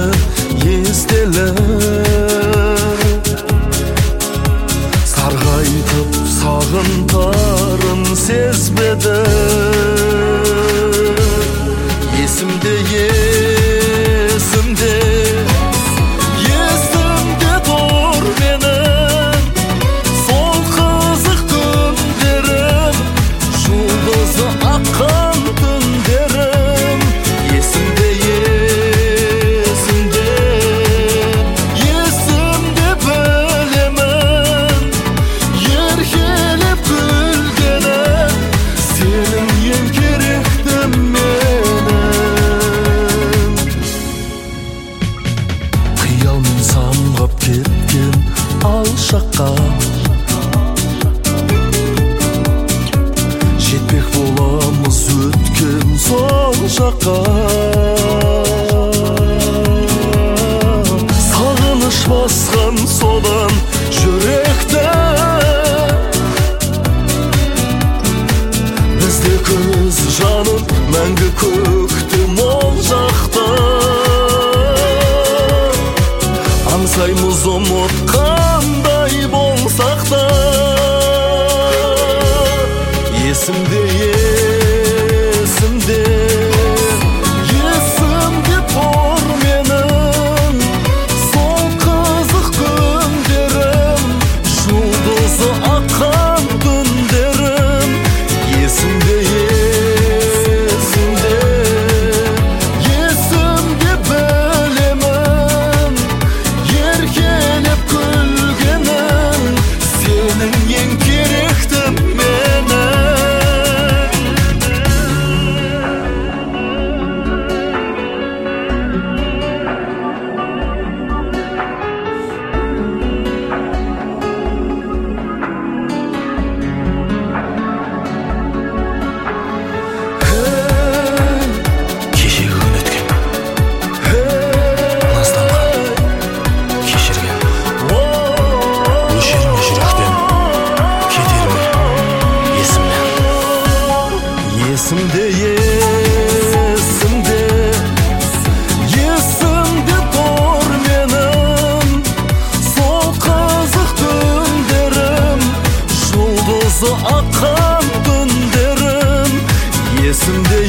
естелі сарғайтып сағынтарын сезбеді есімде тұр менің сол қызық күндерім жұлдызы аққан түндерім есімде білемін еркелеп күлгенім сенің ең керектім менің қиялмен самғап кеткен алшаққа жетпек боламыз өткен сол жаққа сағыныш басқан содан жүректі бізде көз жанып мәңгі көктем ол жақта аңсаймыз ұмытқандай болсақ та есімде тұр менің сол қызық күндерім жұлдызы аққан түндерім есімде білемін еркелеп күлгенім сенің ең керектім есімде тұр менің сол қызық түндерім жұлдызы аққан түндерім есімде